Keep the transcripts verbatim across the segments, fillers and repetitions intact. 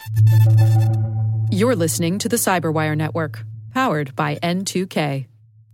You're listening to the Cyberwire Network, powered by N two K.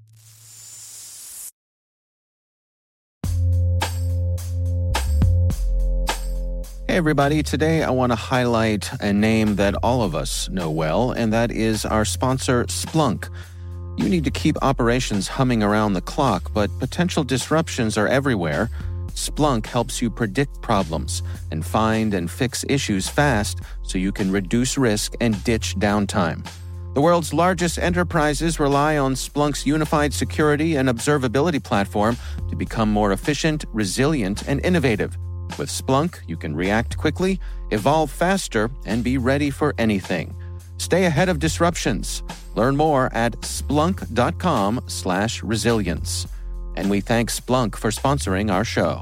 Hey everybody, today I want to highlight a name that all of us know well, and that is our sponsor, Splunk. You need to keep operations humming around the clock, but potential disruptions are everywhere. Splunk helps you predict problems and find and fix issues fast so you can reduce risk and ditch downtime. The world's largest enterprises rely on Splunk's unified security and observability platform to become more efficient, resilient, and innovative. With Splunk, you can react quickly, evolve faster, and be ready for anything. Stay ahead of disruptions. Learn more at splunk.com slash resilience. And we thank Splunk for sponsoring our show.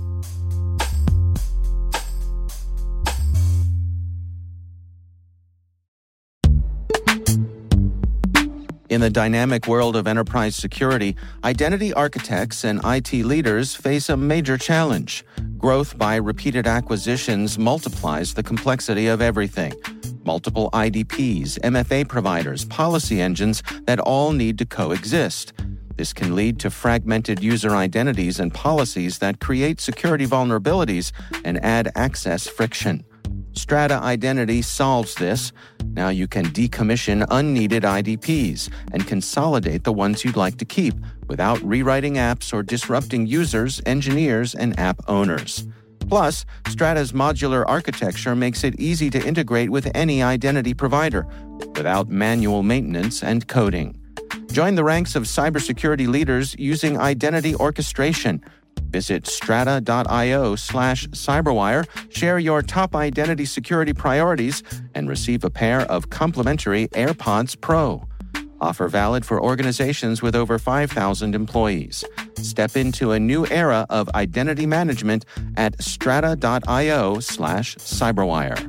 In the dynamic world of enterprise security, identity architects and I T leaders face a major challenge. Growth by repeated acquisitions multiplies the complexity of everything. Multiple I D Ps, M F A providers, policy engines that all need to coexist. This can lead to fragmented user identities and policies that create security vulnerabilities and add access friction. Strata Identity solves this. Now you can decommission unneeded I D Ps and consolidate the ones you'd like to keep without rewriting apps or disrupting users, engineers, and app owners. Plus, Strata's modular architecture makes it easy to integrate with any identity provider without manual maintenance and coding. Join the ranks of cybersecurity leaders using identity orchestration. Visit strata.io slash cyberwire, share your top identity security priorities, and receive a pair of complimentary AirPods Pro. Offer valid for organizations with over five thousand employees. Step into a new era of identity management at strata.io slash cyberwire.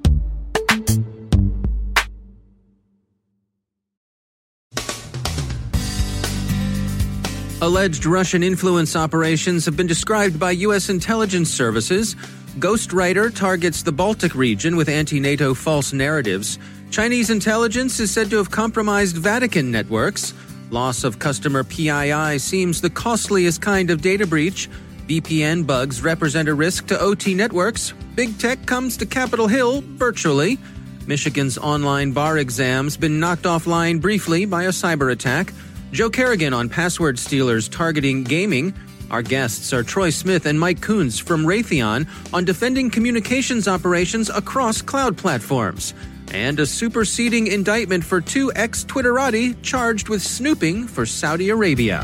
Alleged Russian influence operations have been described by U S intelligence services. Ghostwriter targets the Baltic region with anti-NATO false narratives. Chinese intelligence is said to have compromised Vatican networks. Loss of customer P I I seems the costliest kind of data breach. V P N bugs represent a risk to O T networks. Big tech comes to Capitol Hill virtually. Michigan's online bar exams been knocked offline briefly by a cyber attack. Joe Kerrigan on password stealers targeting gaming. Our guests are Troy Smith and Mike Coons from Raytheon on defending communications operations across cloud platforms. And a superseding indictment for two ex-Twitterati charged with snooping for Saudi Arabia.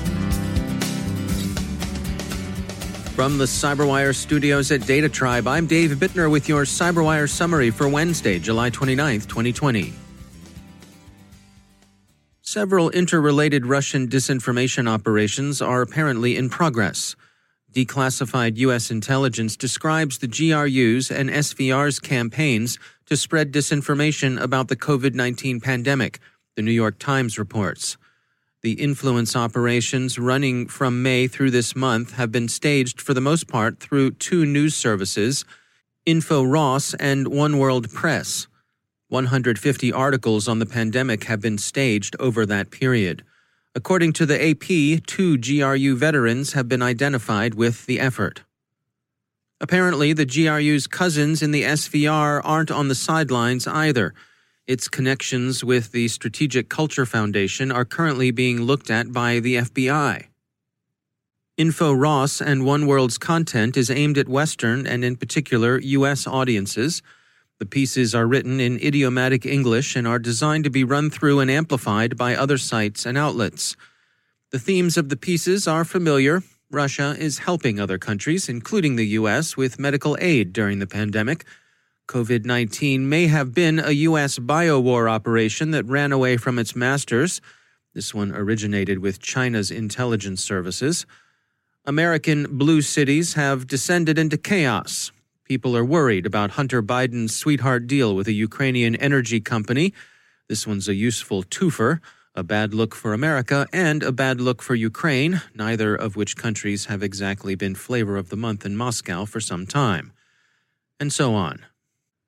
From the CyberWire studios at Data Tribe, I'm Dave Bittner with your CyberWire summary for Wednesday, July twenty-ninth, twenty twenty. Several interrelated Russian disinformation operations are apparently in progress. Declassified U S intelligence describes the G R U's and S V R's campaigns to spread disinformation about the COVID nineteen pandemic, the New York Times reports. The influence operations running from May through this month have been staged for the most part through two news services, InfoRoss and One World Press. one hundred fifty articles on the pandemic have been staged over that period. According to the A P, two G R U veterans have been identified with the effort. Apparently, the G R U's cousins in the S V R aren't on the sidelines either. Its connections with the Strategic Culture Foundation are currently being looked at by the F B I. InfoRoss and One World's content is aimed at Western and, in particular, U S audiences. The pieces are written in idiomatic English and are designed to be run through and amplified by other sites and outlets. The themes of the pieces are familiar. Russia is helping other countries, including the U S, with medical aid during the pandemic. COVID nineteen may have been a U S biowar operation that ran away from its masters. This one originated with China's intelligence services. American blue cities have descended into chaos. People are worried about Hunter Biden's sweetheart deal with a Ukrainian energy company. This one's a useful twofer, a bad look for America and a bad look for Ukraine, neither of which countries have exactly been flavor of the month in Moscow for some time. And so on.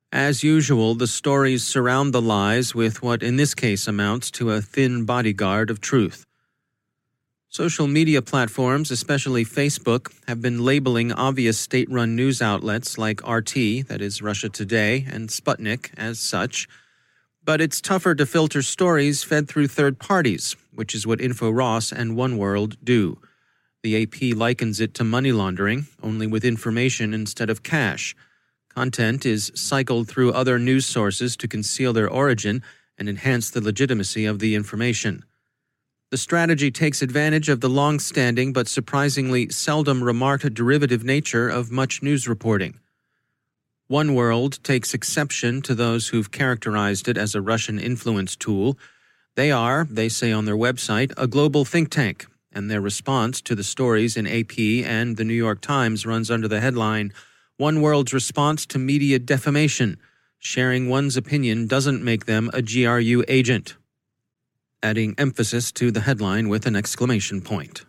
As usual, the stories surround the lies with what in this case amounts to a thin bodyguard of truth. Social media platforms, especially Facebook, have been labeling obvious state-run news outlets like R T, that is Russia Today, and Sputnik as such. But it's tougher to filter stories fed through third parties, which is what InfoRoss and One World do. The A P likens it to money laundering, only with information instead of cash. Content is cycled through other news sources to conceal their origin and enhance the legitimacy of the information. The strategy takes advantage of the long-standing but surprisingly seldom remarked derivative nature of much news reporting. One World takes exception to those who've characterized it as a Russian influence tool. They are, they say on their website, a global think tank, and their response to the stories in A P and the New York Times runs under the headline, One World's response to media defamation. Sharing one's opinion doesn't make them a G R U agent. Adding emphasis to the headline with an exclamation point.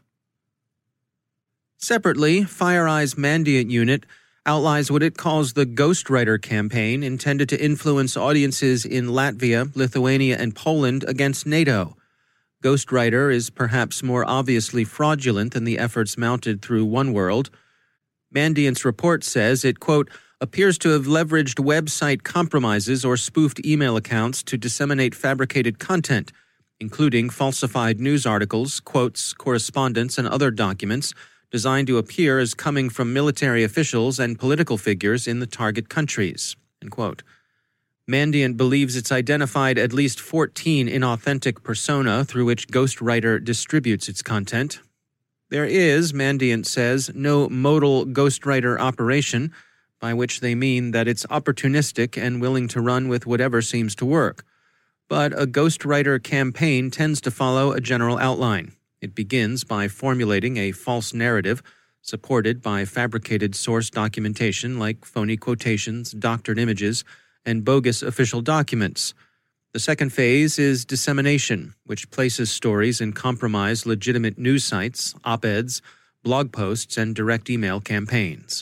Separately, FireEye's Mandiant unit outlines what it calls the Ghostwriter campaign intended to influence audiences in Latvia, Lithuania, and Poland against NATO. Ghostwriter is perhaps more obviously fraudulent than the efforts mounted through One World. Mandiant's report says it, quote, appears to have leveraged website compromises or spoofed email accounts to disseminate fabricated content, including falsified news articles, quotes, correspondence, and other documents designed to appear as coming from military officials and political figures in the target countries, end quote. Mandiant believes it's identified at least fourteen inauthentic persona through which Ghostwriter distributes its content. There is, Mandiant says, no modal ghostwriter operation, by which they mean that it's opportunistic and willing to run with whatever seems to work. But a ghostwriter campaign tends to follow a general outline. It begins by formulating a false narrative, supported by fabricated source documentation like phony quotations, doctored images, and bogus official documents. The second phase is dissemination, which places stories in compromised legitimate news sites, op-eds, blog posts, and direct email campaigns.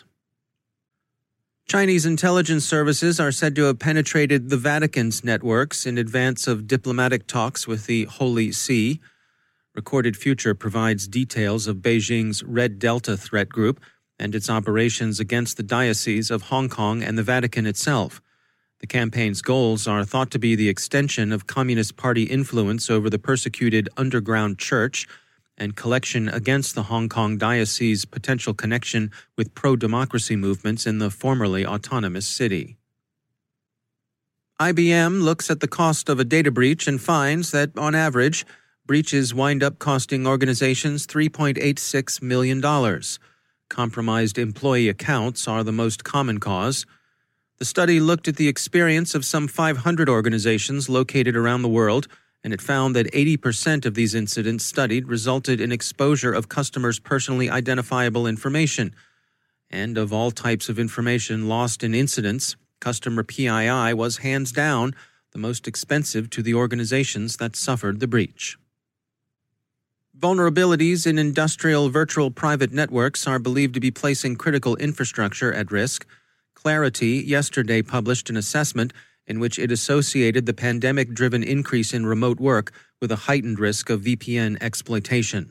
Chinese intelligence services are said to have penetrated the Vatican's networks in advance of diplomatic talks with the Holy See. Recorded Future provides details of Beijing's Red Delta threat group and its operations against the Diocese of Hong Kong and the Vatican itself. The campaign's goals are thought to be the extension of Communist Party influence over the persecuted underground church and collection against the Hong Kong Diocese's potential connection with pro-democracy movements in the formerly autonomous city. I B M looks at the cost of a data breach and finds that, on average, breaches wind up costing organizations three point eight six million dollars. Compromised employee accounts are the most common cause. The study looked at the experience of some five hundred organizations located around the world, and it found that eighty percent of these incidents studied resulted in exposure of customers' personally identifiable information. And of all types of information lost in incidents, customer P I I was hands down the most expensive to the organizations that suffered the breach. Vulnerabilities in industrial virtual private networks are believed to be placing critical infrastructure at risk. Clarity yesterday published an assessment in which it associated the pandemic-driven increase in remote work with a heightened risk of V P N exploitation.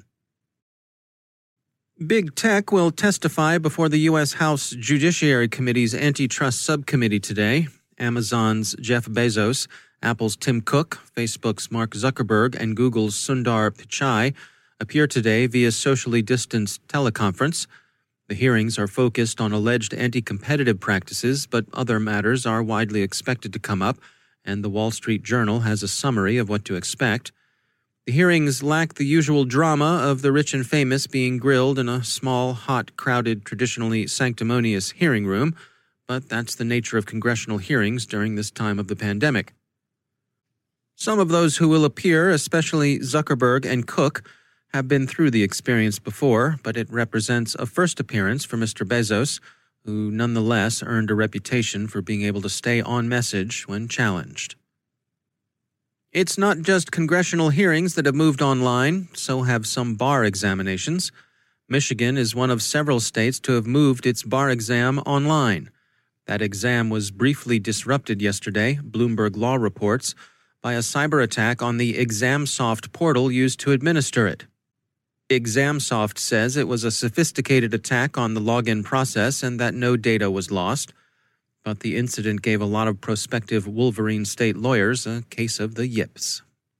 Big Tech will testify before the U S House Judiciary Committee's Antitrust Subcommittee today. Amazon's Jeff Bezos, Apple's Tim Cook, Facebook's Mark Zuckerberg, and Google's Sundar Pichai appear today via socially distanced teleconference. The hearings are focused on alleged anti-competitive practices, but other matters are widely expected to come up, and the Wall Street Journal has a summary of what to expect. The hearings lack the usual drama of the rich and famous being grilled in a small, hot, crowded, traditionally sanctimonious hearing room, but that's the nature of congressional hearings during this time of the pandemic. Some of those who will appear, especially Zuckerberg and Cook, have been through the experience before, but it represents a first appearance for Mister Bezos, who nonetheless earned a reputation for being able to stay on message when challenged. It's not just congressional hearings that have moved online, so have some bar examinations. Michigan is one of several states to have moved its bar exam online. That exam was briefly disrupted yesterday, Bloomberg Law reports, by a cyber attack on the ExamSoft portal used to administer it. ExamSoft says it was a sophisticated attack on the login process and that no data was lost. But the incident gave a lot of prospective Wolverine state lawyers a case of the yips.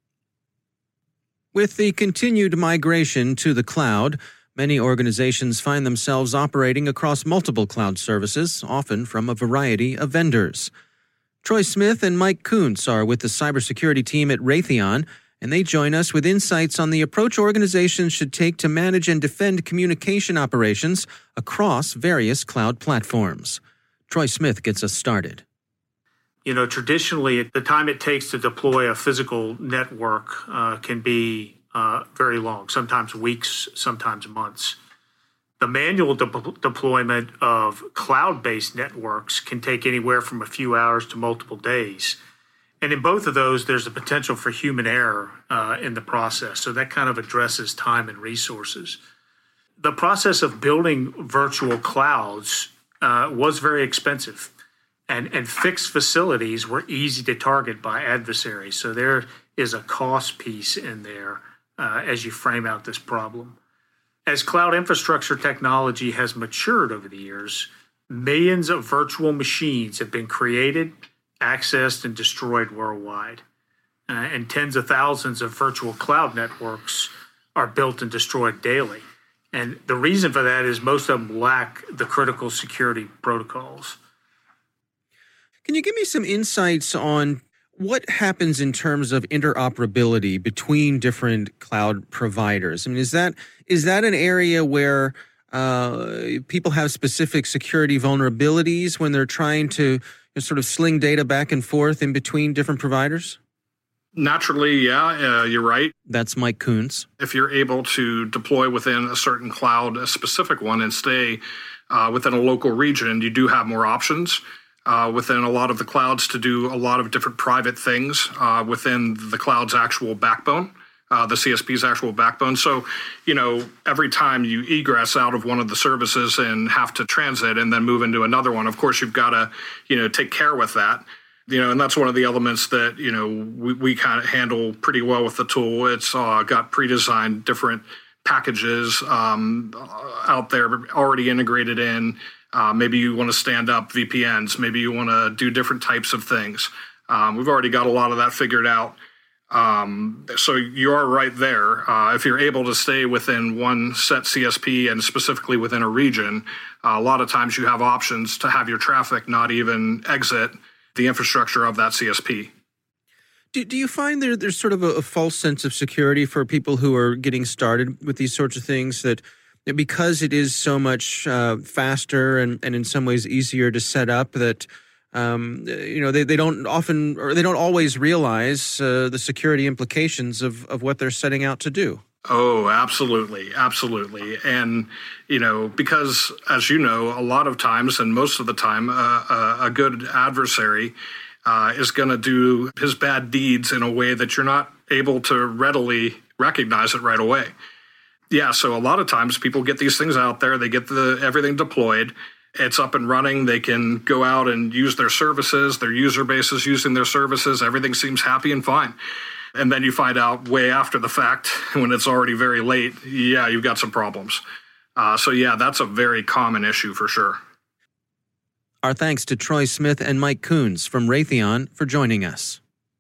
With the continued migration to the cloud, many organizations find themselves operating across multiple cloud services, often from a variety of vendors. Troy Smith and Mike Kuntz are with the cybersecurity team at Raytheon, and they join us with insights on the approach organizations should take to manage and defend communication operations across various cloud platforms. Troy Smith gets us started. You know, traditionally, the time it takes to deploy a physical network uh, can be uh, very long, sometimes weeks, sometimes months. The manual de- deployment of cloud-based networks can take anywhere from a few hours to multiple days. And in both of those, there's a potential for human error uh, in the process. So that kind of addresses time and resources. The process of building virtual clouds uh, was very expensive. And, and fixed facilities were easy to target by adversaries. So there is a cost piece in there uh, as you frame out this problem. As cloud infrastructure technology has matured over the years, millions of virtual machines have been created, accessed, and destroyed worldwide. Uh, and tens of thousands of virtual cloud networks are built and destroyed daily. And the reason for that is most of them lack the critical security protocols. Can you give me some insights on what happens in terms of interoperability between different cloud providers? I mean, is that is that an area where uh, people have specific security vulnerabilities when they're trying to you know, sort of sling data back and forth in between different providers? Naturally, yeah, uh, you're right. That's Mike Kuntz. If you're able to deploy within a certain cloud, a specific one, and stay uh, within a local region, you do have more options. Uh, within a lot of the clouds to do a lot of different private things uh, within the cloud's actual backbone, uh, the C S P's actual backbone. So, you know, every time you egress out of one of the services and have to transit and then move into another one, of course, you've got to, you know, take care with that. You know, and that's one of the elements that, you know, we, we kind of handle pretty well with the tool. It's uh, got pre-designed different packages um, out there already integrated in. Uh, maybe you want to stand up V P Ns. Maybe you want to do different types of things. Um, we've already got a lot of that figured out. Um, so you are right there. Uh, if you're able to stay within one set C S P and specifically within a region, uh, a lot of times you have options to have your traffic not even exit the infrastructure of that C S P. Do, do you find there there's sort of a, a false sense of security for people who are getting started with these sorts of things, that because it is so much uh, faster and, and in some ways easier to set up, that um, you know they, they don't often or they don't always realize uh, the security implications of, of what they're setting out to do? Oh, absolutely. Absolutely. And, you know, because, as you know, a lot of times and most of the time, uh, uh, a good adversary uh, is going to do his bad deeds in a way that you're not able to readily recognize it right away. Yeah, so a lot of times people get these things out there, they get the everything deployed, it's up and running, they can go out and use their services, their user base is using their services, everything seems happy and fine. And then you find out way after the fact, when it's already very late, yeah, you've got some problems. Uh, so yeah, that's a very common issue for sure. Our thanks to Troy Smith and Mike Kuntz from Raytheon for joining us.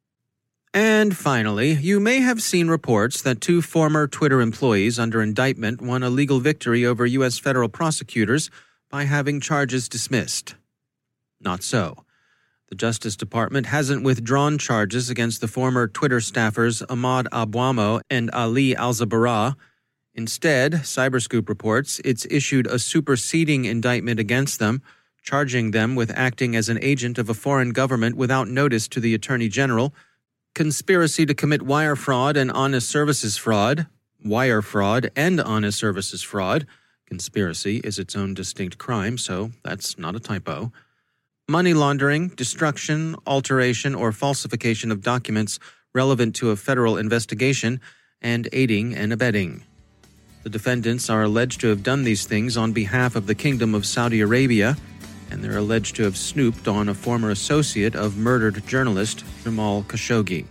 And finally, you may have seen reports that two former Twitter employees under indictment won a legal victory over U S federal prosecutors by having charges dismissed. Not so. The Justice Department hasn't withdrawn charges against the former Twitter staffers Ahmad Abwamo and Ali Alzabarah. Instead, Cyberscoop reports it's issued a superseding indictment against them, charging them with acting as an agent of a foreign government without notice to the Attorney General, conspiracy to commit wire fraud and honest services fraud, wire fraud and honest services fraud. Conspiracy is its own distinct crime, so that's not a typo. Money laundering, destruction, alteration, or falsification of documents relevant to a federal investigation, and aiding and abetting. The defendants are alleged to have done these things on behalf of the Kingdom of Saudi Arabia. and they're alleged to have snooped on a former associate of murdered journalist Jamal Khashoggi.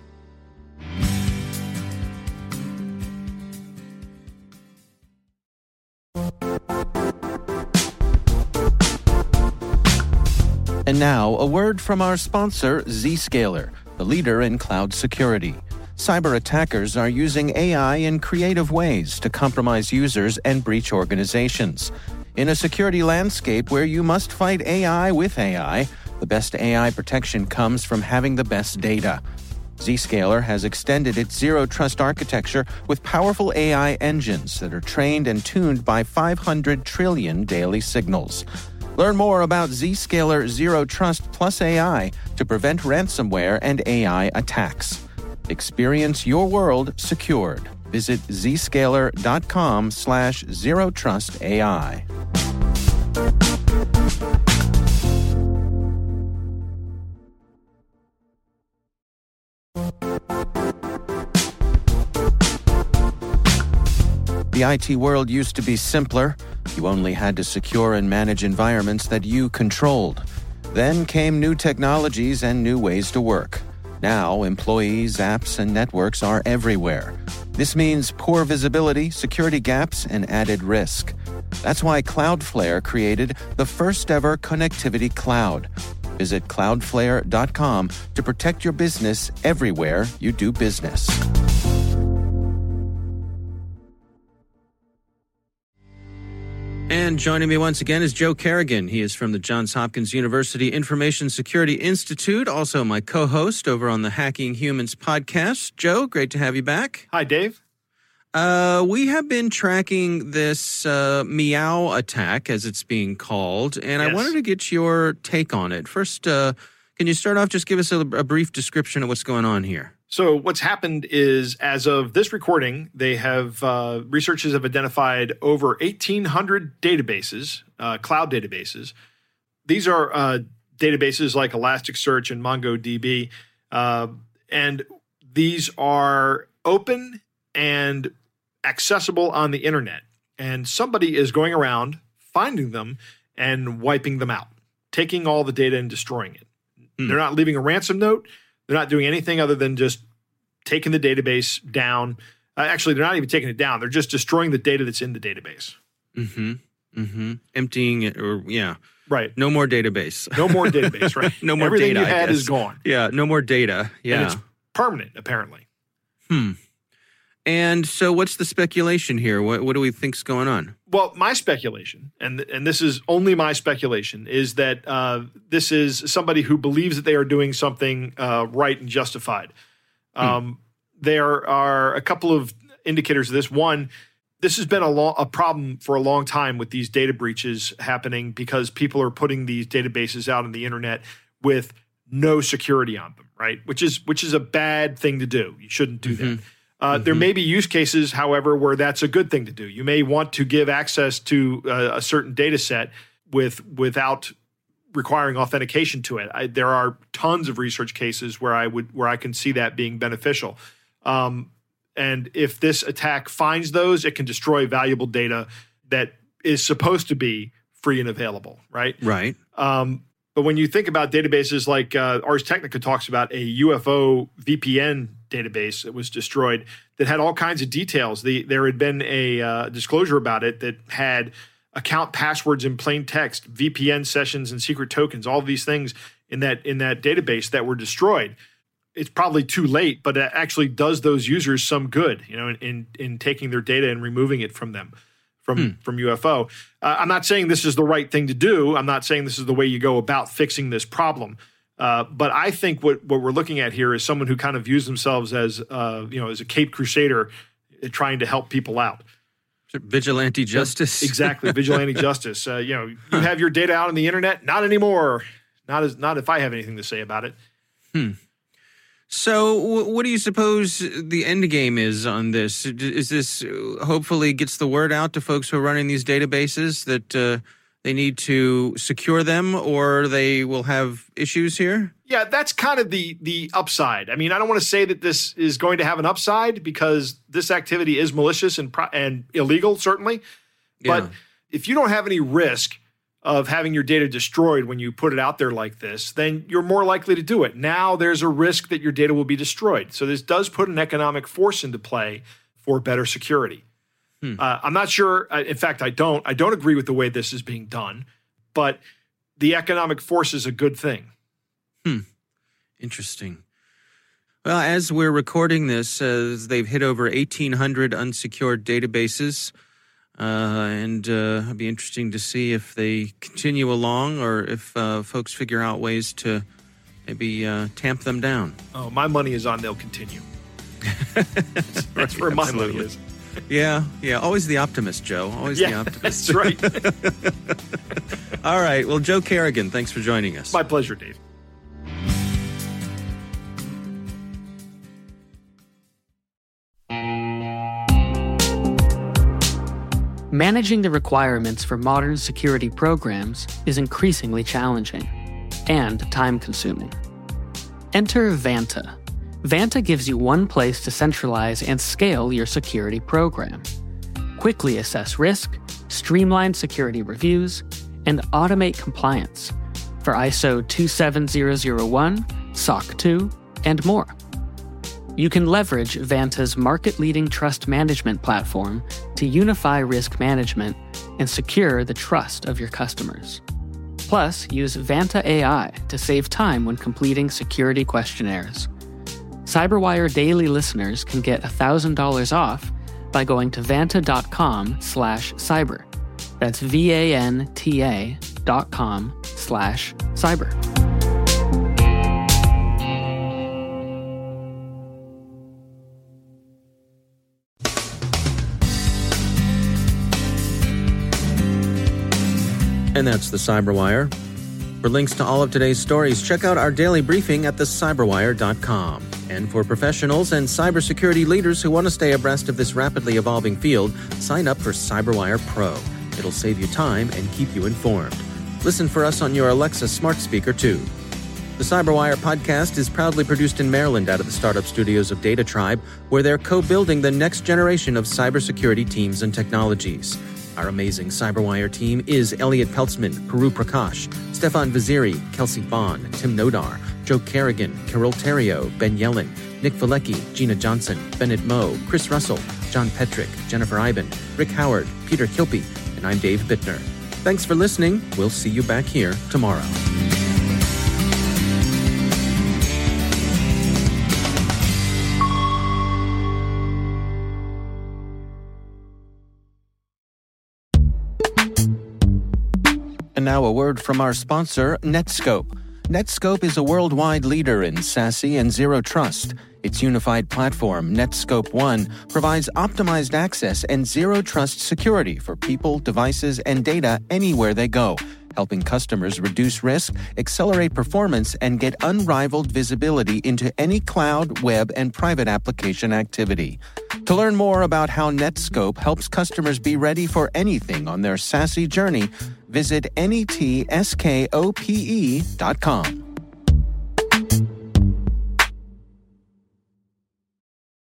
And now, a word from our sponsor, Zscaler, the leader in cloud security. Cyber attackers are using A I in creative ways to compromise users and breach organizations. In a security landscape where you must fight A I with A I, the best A I protection comes from having the best data. Zscaler has extended its zero-trust architecture with powerful A I engines that are trained and tuned by five hundred trillion daily signals. Learn more about Zscaler Zero Trust Plus A I to prevent ransomware and A I attacks. Experience your world secured. Visit zscaler.com slash zero trust AI. The I T world used to be simpler. You only had to secure and manage environments that you controlled. Then came new technologies and new ways to work. Now, employees, apps, and networks are everywhere. This means poor visibility, security gaps, and added risk. That's why Cloudflare created the first-ever connectivity cloud. Visit cloudflare dot com to protect your business everywhere you do business. And joining me once again is Joe Carrigan. He is from the Johns Hopkins University Information Security Institute, also my co-host over on the Hacking Humans podcast. Joe, great to have you back. Hi, Dave. Uh, we have been tracking this uh, Meow attack, as it's being called, and yes. I wanted to get your take on it. First, uh, can you start off, just give us a, a brief description of what's going on here? So what's happened is, as of this recording, they have uh, researchers have identified over eighteen hundred databases, uh, cloud databases. These are uh, databases like Elasticsearch and MongoDB, uh, and these are open and accessible on the internet. And somebody is going around, finding them, and wiping them out, taking all the data and destroying it. Hmm. They're not leaving a ransom note. They're not doing anything other than just taking the database down. Uh, actually, they're not even taking it down. They're just destroying the data that's in the database. Mm-hmm. Mm-hmm. Emptying it, or yeah. Right. No more database. No more database, right? No more Everything data, you had I guess. is gone. Yeah, no more data. Yeah. And it's permanent, apparently. Hmm. And so what's the speculation here? What, what do we think's going on? Well, my speculation, and and this is only my speculation, is that uh, this is somebody who believes that they are doing something uh, right and justified. Um, hmm. There are a couple of indicators of this. One, this has been a, lo- a problem for a long time with these data breaches happening because people are putting these databases out on the internet with no security on them, right? Which is which is a bad thing to do. You shouldn't do mm-hmm. that. Uh, mm-hmm. There may be use cases, however, where that's a good thing to do. You may want to give access to uh, a certain data set with without requiring authentication to it. I, there are tons of research cases where I would where I can see that being beneficial. Um, and if this attack finds those, it can destroy valuable data that is supposed to be free and available, right? Right. Um, but when you think about databases like uh, Ars Technica talks about a U F O V P N database that was destroyed that had all kinds of details. The, there had been a uh, disclosure about it that had account passwords in plain text, V P N sessions and secret tokens, all of these things in that in that database that were destroyed. It's probably too late, but it actually does those users some good, you know, in in, in taking their data and removing it from them, from hmm. from U F O. Uh, I'm not saying this is the right thing to do. I'm not saying this is the way you go about fixing this problem. Uh, but I think what, what we're looking at here is someone who kind of views themselves as, uh, you know, as a Caped Crusader uh, trying to help people out. Vigilante justice. Exactly, vigilante justice. Uh, you know, you have your data out on the internet. Not anymore. Not as not if I have anything to say about it. Hmm. So, w- what do you suppose the end game is on this? Is this uh, hopefully gets the word out to folks who are running these databases that uh, they need to secure them, or they will have issues here? Yeah, that's kind of the the upside. I mean, I don't want to say that this is going to have an upside because this activity is malicious and pro- and illegal, certainly. But yeah. if you don't have any risk of having your data destroyed when you put it out there like this, then you're more likely to do it. Now there's a risk that your data will be destroyed. So this does put an economic force into play for better security. Hmm. Uh, I'm not sure. Uh, in fact, I don't. I don't agree with the way this is being done, but the economic force is a good thing. Hmm. Interesting. Well, as we're recording this, uh, they've hit over eighteen hundred unsecured databases. Uh, and uh, it'll be interesting to see if they continue along or if uh, folks figure out ways to maybe uh, tamp them down. Oh, my money is on they'll continue. That's, that's where my money is. Yeah, yeah. Always the optimist, Joe. Always yeah, the optimist. That's right. All right. Well, Joe Carrigan, thanks for joining us. My pleasure, Dave. Managing the requirements for modern security programs is increasingly challenging and time-consuming. Enter Vanta. Vanta gives you one place to centralize and scale your security program. Quickly assess risk, streamline security reviews, and automate compliance for I S O two seven zero zero one, S O C two, and more. You can leverage Vanta's market-leading trust management platform to unify risk management and secure the trust of your customers. Plus, use Vanta A I to save time when completing security questionnaires. CyberWire Daily listeners can get one thousand dollars off by going to vanta.com slash cyber. That's V-A-N-T-A dot com slash cyber. And that's the CyberWire. For links to all of today's stories, check out our daily briefing at the cyberwire dot com. And for professionals and cybersecurity leaders who want to stay abreast of this rapidly evolving field, sign up for CyberWire Pro. It'll save you time and keep you informed. Listen for us on your Alexa smart speaker, too. The CyberWire podcast is proudly produced in Maryland out of the startup studios of Data Tribe, where they're co-building the next generation of cybersecurity teams and technologies. Our amazing CyberWire team is Elliot Peltzman, Puru Prakash, Stefan Vaziri, Kelsey Bond, Tim Nodar, Joe Carrigan, Carol Terrio, Ben Yellen, Nick Valecki, Gina Johnson, Bennett Moe, Chris Russell, John Petrick, Jennifer Iben, Rick Howard, Peter Kilpie, and I'm Dave Bittner. Thanks for listening. We'll see you back here tomorrow. And now a word from our sponsor, Netskope. Netskope is a worldwide leader in SASE and Zero Trust. Its unified platform, Netskope One, provides optimized access and Zero Trust security for people, devices, and data anywhere they go, helping customers reduce risk, accelerate performance, and get unrivaled visibility into any cloud, web, and private application activity. To learn more about how Netskope helps customers be ready for anything on their SASE journey, visit netskope dot com.